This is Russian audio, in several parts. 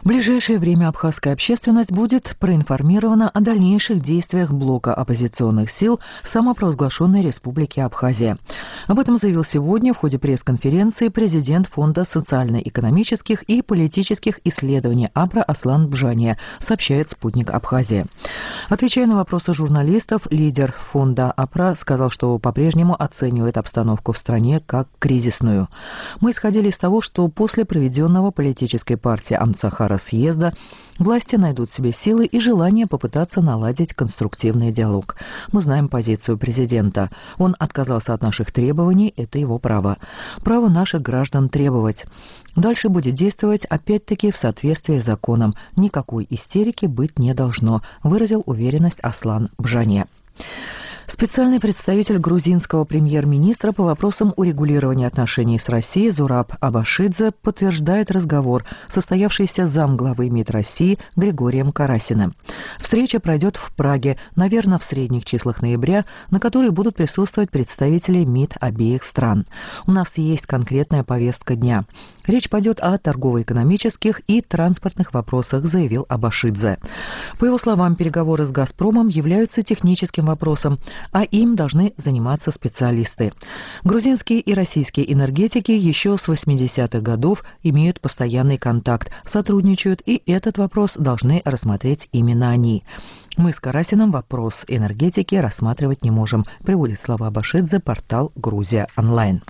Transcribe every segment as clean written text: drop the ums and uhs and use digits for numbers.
В ближайшее время абхазская общественность будет проинформирована о дальнейших действиях блока оппозиционных сил самопровозглашенной Республики Абхазия. Об этом заявил сегодня в ходе пресс-конференции президент Фонда социально-экономических и политических исследований АПРА Аслан Бжания, сообщает «Спутник Абхазия». Отвечая на вопросы журналистов, лидер фонда АПРА сказал, что по-прежнему оценивает обстановку в стране как кризисную. Мы исходили из того, что после проведенного политической партией Амцахара съезда власти найдут в себе силы и желание попытаться наладить конструктивный диалог. Мы знаем позицию президента. Он отказался от наших требований, это его право. Право наших граждан требовать. Дальше будет действовать опять-таки в соответствии с законом. Никакой истерики быть не должно, выразил уверенность Аслан Бжания. Специальный представитель грузинского премьер-министра по вопросам урегулирования отношений с Россией Зураб Абашидзе подтверждает разговор, состоявшийся с замглавы МИД России Григорием Карасиным. Встреча пройдет в Праге, наверное, в средних числах ноября, на которой будут присутствовать представители МИД обеих стран. У нас есть конкретная повестка дня. Речь пойдет о торгово-экономических и транспортных вопросах, заявил Абашидзе. По его словам, переговоры с «Газпромом» являются техническим вопросом, а им должны заниматься специалисты. Грузинские и российские энергетики еще с 80-х годов имеют постоянный контакт, сотрудничают, и этот вопрос должны рассмотреть именно они. Мы с Карасиным вопрос энергетики рассматривать не можем, приводит слова Абашидзе портал «Грузия онлайн».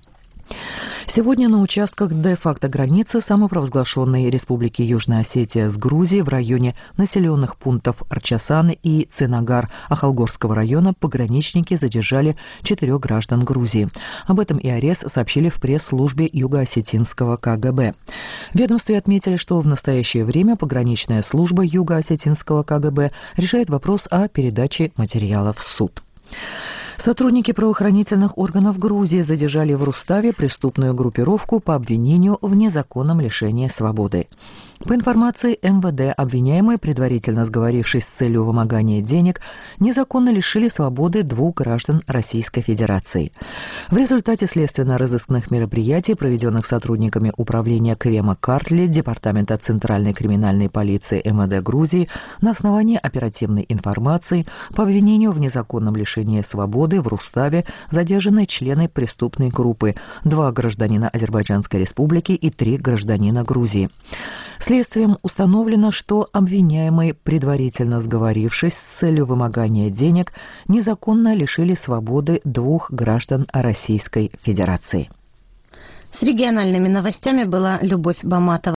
Сегодня на участках де-факто границы самопровозглашенной Республики Южная Осетия с Грузией в районе населенных пунктов Арчасан и Цинагар Ахалгорского района пограничники задержали 4 граждан Грузии. Об этом ИАРЕС сообщили в пресс-службе Юго-Осетинского КГБ. В ведомстве отметили, что в настоящее время пограничная служба Юго-Осетинского КГБ решает вопрос о передаче материалов в суд. Сотрудники правоохранительных органов Грузии задержали в Руставе преступную группировку по обвинению в незаконном лишении свободы. По информации МВД, обвиняемые, предварительно сговорившись с целью вымогания денег, незаконно лишили свободы 2 граждан Российской Федерации. В результате следственно-розыскных мероприятий, проведенных сотрудниками управления Квема Картли, Департамента Центральной криминальной полиции МВД Грузии, на основании оперативной информации по обвинению в незаконном лишении свободы в Руставе задержаны члены преступной группы, 2 гражданина Азербайджанской Республики и 3 гражданина Грузии. Следствием установлено, что обвиняемые, предварительно сговорившись с целью вымогания денег, незаконно лишили свободы 2 граждан Российской Федерации. С региональными новостями была Любовь Баматова.